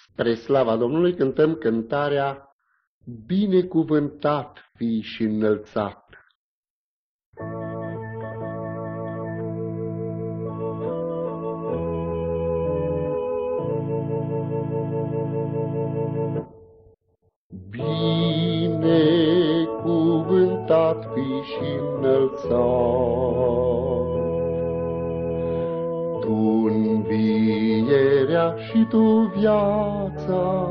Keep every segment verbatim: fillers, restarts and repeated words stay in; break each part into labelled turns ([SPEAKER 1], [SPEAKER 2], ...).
[SPEAKER 1] Spre slava Domnului cântăm cântarea Binecuvântat fii și înălțat. Binecuvântat fii și înălțat, Tu învierea și Tu viața,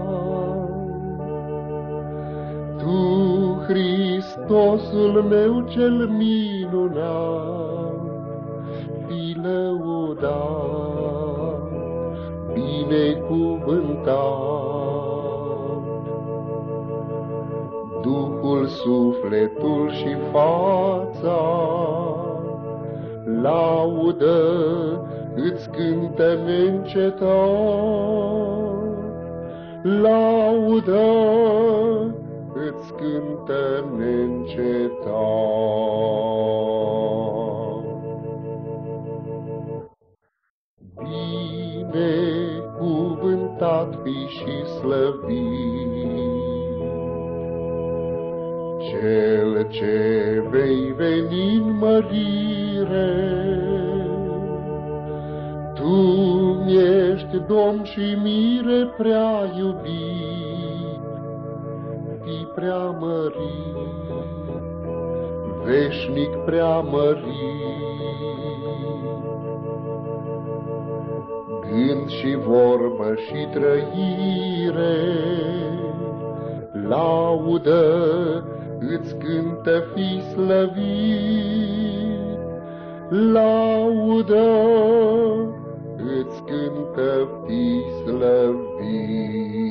[SPEAKER 1] Tu, Hristosul meu cel minunat, fii lăudat, binecuvântat. Duhul, sufletul și fața, laudă îți cântă neîncetat, laudă îți cântă neîncetat. Binecuvântat fii și slăvit, Cel ce vei veni-n mărire. Tu mi-ești Domn și mire prea iubit, fii preamărit, veșnic preamărit. Gând și vorbă și trăire, laudă îți cântă, fii slăvit, laudă îți cântă, fii slăvit.